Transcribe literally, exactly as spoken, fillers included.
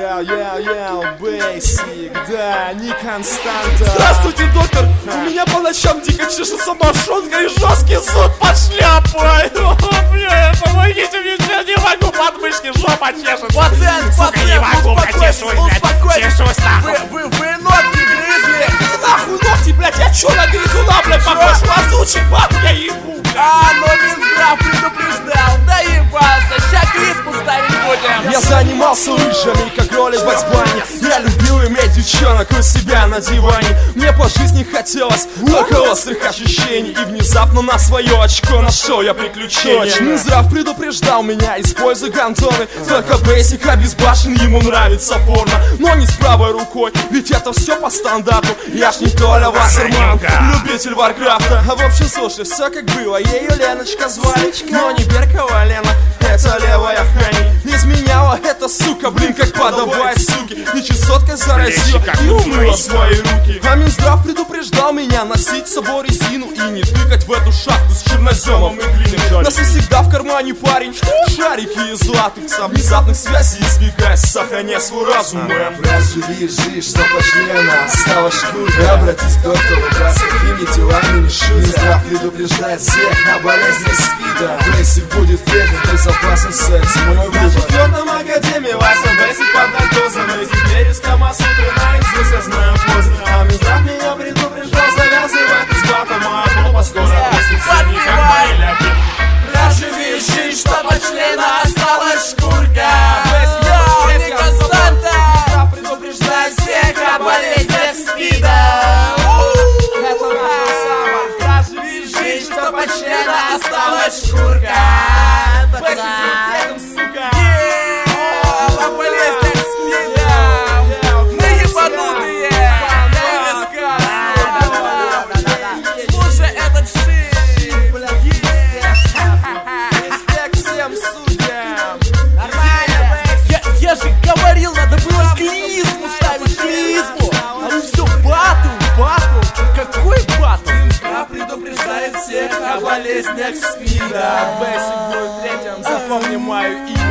Яу, яу, яу, Бейсик, да, не константа. Здравствуйте, доктор! У меня по ночам дико чешется мошонка и жесткий зуд под шляпой. О, бля, помогите мне, я не могу, подмышки, жопа чешется. Пациент, пациент, успокойтесь, успокойтесь. Вы, вы, вы ногти грызли. Нахуй ногти, блядь, я чё на грызуна, блядь, похож лазучий, баб, я ебу, блядь. А, но Минздрав предупреждал, да ебался, ща клизму ставить будем. Я занимался лыжами, как кролик в бане. Я любил иметь девчонок у себя на диване. Мне по жизни хотелось только острых ощущений. И внезапно на свое очко нашел я приключения. Минздрав предупреждал меня, используй конторы. Только Бейсик обезбашен, ему нравится порно. Но не с правой рукой, ведь это все по стандарту. Я ж не Толя Вассерман, любитель Варкрафта. А в общем, слушай, все как было, ее Леночка звали. Но не Беркова Лена, это левая Хани. Изменяла эта сука, блин, как подобает суки. И чесоткой заразила и умыла свои руки. А Минздрав предупреждал меня носить с собой резину и не тыкать в эту шахту с черноземом и глиной. Нас и всегда в кармане парень, шарики из златых. Со внезапных связей избегай, сохраняй свой разум. Живи, живи, что по члена осталась шкурка. Обратись к доктору, брат, с какими делами не шутя. Минздрав предупреждает всех о болезнях СПИДа. Бейсик будет вреден, безопасный секс, мой выбор. На четвертом академии Вася Бейсик под наркозом. И теперь из Камасутры наизусть я знаю позы. А Минздрав меня предупреждал, завязывай ты с батом. А попа скоро просится, не как мои ляпы. Проживи жизнь, что по члена осталась шкурка. Йоу, не константа. Минздрав предупреждает всех о болезнях СПИДа. Проживи жизнь, что по члена осталась шкурка. Я же говорил, надо было клизму ставить, клизму. А вы все батл, батл. Какой батл? Минздрав предупреждает всех о болезнях СПИДа. Бейсик будет третьим, запомни мою имя.